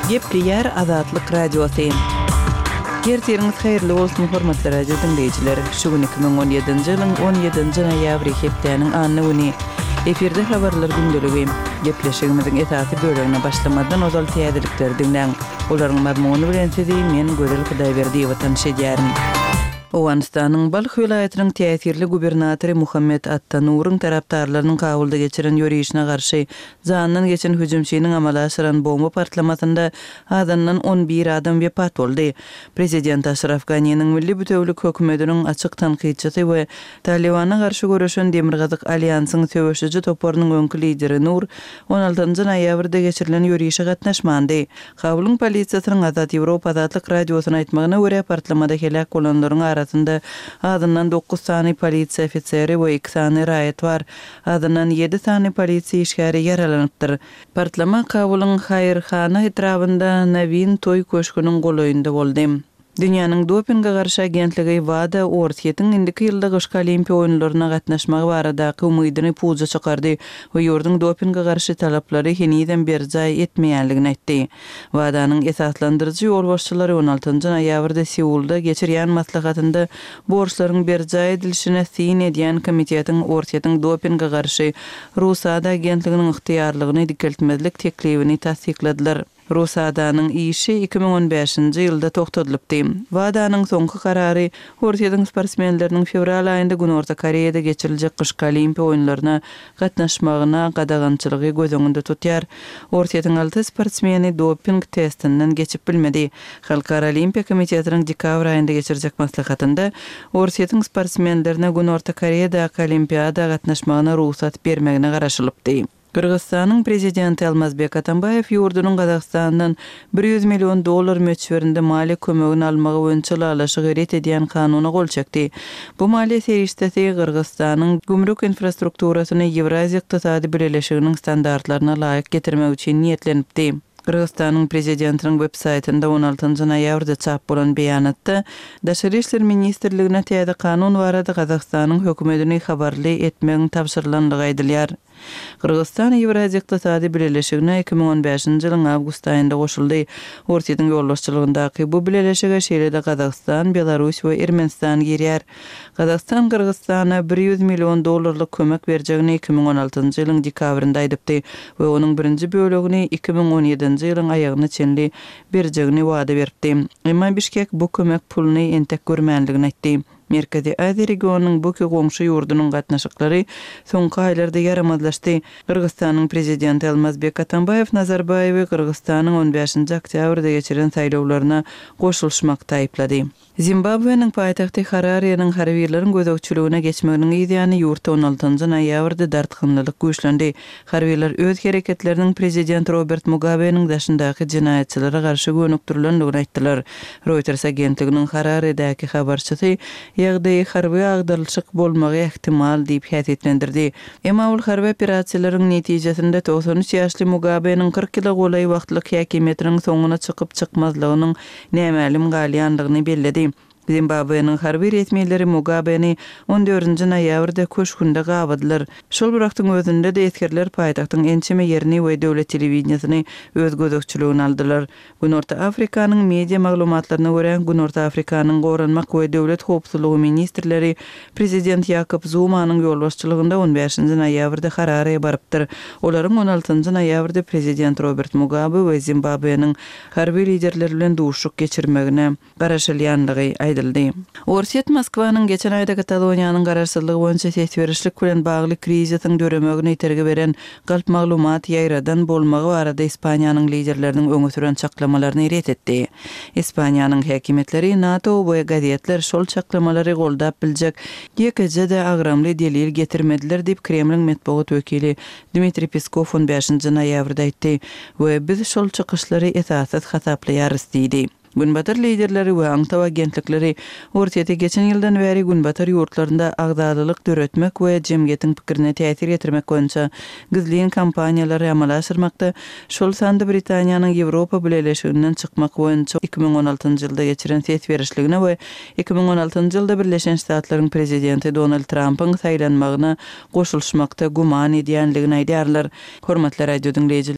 Gepli Azatlyk Radiosu. Gerçeğiniz hayırlı olsun hormatly radio dinleyijiler. Şu gün 2017-nji ýylyň 17-nji noýabry hepdeniň anny güni. Eferde habarlar gündöligi. Gepleşigimiziň esasy bölümine başlamadan ozal täzelikler dinleň. Olaryň mazmuny bilen sizi men Gözel Hudaýberdiýew tanışdyraryn. Owganistanyň Balkh vilayatynyň täsirli gubernatory Muhammed At-Tanuryň tarapdarlarynyň kabulda geçiren ýörüşine garşy zanyndan geçen hüjümçiniň amala aşyran bomba partlamasynda azandan 11 adam wepat boldy. Prezident Ashraf Ghani'niň Milli Bütewlik hökümetiniň açyk tanqidçisi we Talibana garşy görüşen Demirgazyk alliansynyň söwüşçi toparynyň öňkü lideri Nur 16-njy noýabrda geçirilen ýörüşe gatnaşmandy. Kabulyň polisiýasynyň Azat Ýewropa Azatlyk radiosyna aýtmagyna görä partlamada helak bolanlaryň arasında adından 9 sany polisiýa ofiseri we 2 sany raýat bar. Adından 7 sany polisiýa işgäri yaralanypdyr. Partlama Kabulyň Haýyrhana etrafynda Navin toý köşküniň golaýynda boldy. Dünýäniň dopinga garşy agentligi WADA ortiýetiň indiki ýylda gyşky olimpiýa oýunlaryna gatnaşmagy barada umydyny puza çykardy we ýurdun dopinga garşy talaplary heniden berjaý etmeýänligini aýtdy. WADA-nyň esaslandyrjy ýolbaşçylary 16-njy noýabrda Seulda geçirýän maslahatynda borçlaryň berjaý edilişine syn edýän komitetiň ortiýetiň dopinga garşy Rusada agentliginiň ygtyýarlygyny dikeltmezlik teklibini tasdikladylar. Rusadaның işi 2015-nji ýylda toktadylypdy. WADA-nyň soňky karary ortiýetiň sportsmenleriniň fevral aýynda Günorta Koreýada geçiriljek gyşky olimpiýa oýunlaryna gatnaşmagyna gadagançylygy göz öňünde tutýar. Ortiýetiň 6 sportsmeni doping testinden geçip bilmedi. Halkara Olimpiýa Komitetiniň dekabr aýynda geçirijek maslahatynda ortiýetiň sportsmenlerine Günorta Koreýada olimpiýada gatnaşmagyna ruhsat bermegine garaşylypdy. Kırgızstanyň prezidenti Almazbek Atambayew ýurdunyň Gazagstandan $100 million möçberinde mali kömegini almagy boýunça lalaşyk eret edýän kanuny gol çekdi. Bu mali serişdesi Kırgızstanyň gümrük infrastrukturasyny Ewraziýa ykdysady birleşiginiň standartlaryna laýyk getirmek üçin niýetlenipdi. Kırgızstanyň prezidentiniň web saytynda 16-njy noýabrda çap bolan beýanatda Daşary işler ministrligine täze kanun barada Gazagstanyň hökümetini habarly etmegiň tapşyrylanlygy aýdylýar. Kırgızstan Ewraziýa ykdysady birleşigine 2015-nji ýylyň awgust aýynda goşuldy. Ortiýetiň ýolbaşçylygyndaky bu birleşige şeýlede Gazagystan, Belarus we Ermenistan girýär. Gazagystan Kırgızstana $100 million kömek berjegini 2016-njy ýylyň dekabrynda aýdypdy we onuň birinji bölegini 2017-nji ýylyň aýagyna çenli berjegini wada beripdi. Emma Bişkek bu kömek puluny entek görmänligini aýtdy. Merkezi Aziýa regionunyň bu goňşy ýurdunyň gatnaşyklary soňky aýlarda ýaramazlaşdy. Kırgızstanyň prezidenti Almazbek Atambayew Nazarbayewy Kırgızstanyň 15-nji oktýabrda geçirilen saýlawlaryna goşulşmakda aýplady. Zimbabwe'niň paýtagty Harare'niň harbiylerin gözegçiligine geçmeginiň ýygyny ýurtda 16-njy noýabrda dartgynlyk güýçlendi. Harbiyler öz hereketlerining prezident Robert Mugabe'niň daşyndaky jinaýatçylary garşy gönükdirilendigini aýtdylar. Reuters agentliginiň Harare'däki habarçysy ýagdaý harby agdarlyk bolmagy ihtimal diýip häsiýetlendirdi. Emma ol harby operasiýalaryň netijesinde 93 ýaşly Mugabe'niň 40 ýyl golay wagtlyk häkimetiniň soňuna çykyp çykmazlygynyň nämälim galýanlygyny belledi. Zimbabwe'niň harby resmiýetleri Mugabe'ni 14-nji noýabrda köşkünde gabadylar. Şol wagtyň özünde de eskerler paýtagtyň ençeme ýerini we döwlet telewizionasyny öz gözegçiligine aldylar. Günorta Afrikanyň media maglumatlaryna görä Günorta Afrikanyň goranmak we döwlet howpsuzlygy ministrleri prezident Jacob Zumanyň ýolbaşçylygynda 15-nji noýabrda Harare'ye barypdyr. Olaryň 16-njy noýabrda prezident Robert Mugabe we Zimbabwe'niň harby liderleri bilen duşuk geçirmegine garaşylýanlygy aýdyldy. Ortiýet Moskwanyň geçen aýda Kataloniýanyň garaşsyzlygy boýunça sesberişlik bilen bagly krizisyň döremegine iterge beren galp maglumat ýaýradan bolmagy barada Ispaniýanyň liderleriniň öňe süren çaklamalaryny ret etdi. Ispaniýanyň häkimetleri NATO we gazetler şol çaklamalary goldap biljek ýekejede agramly delil getirmediler diýip Kremliň medeniýet wekili Dmitri Peskov 15-nji noýabrda aýtdy we biz şol çykyşlary esasat hataplayarys diýdi. Günbatar liderleri we aňtaw agentlikleri ortiýete geçen ýyldan bäri günbatar ýurtlarynda agdalylyk döretmek we jemgyýetiň pikirine täsir getirmek boýunça gizliň kampaniýalary amala aşyrmakda. Şol sanda Britaniýanyň Ýewropa birleşiginden çykmak boýunça 2016-njy ýylda geçiren sesberişligine we 2016-njy ýylda Birleşen Ştatlaryň prezidenti Donald Trumpyň saýlanmagyna goşulşmakda guman edýänligini aýdýarlar. Hormatly radio dinleýijiler.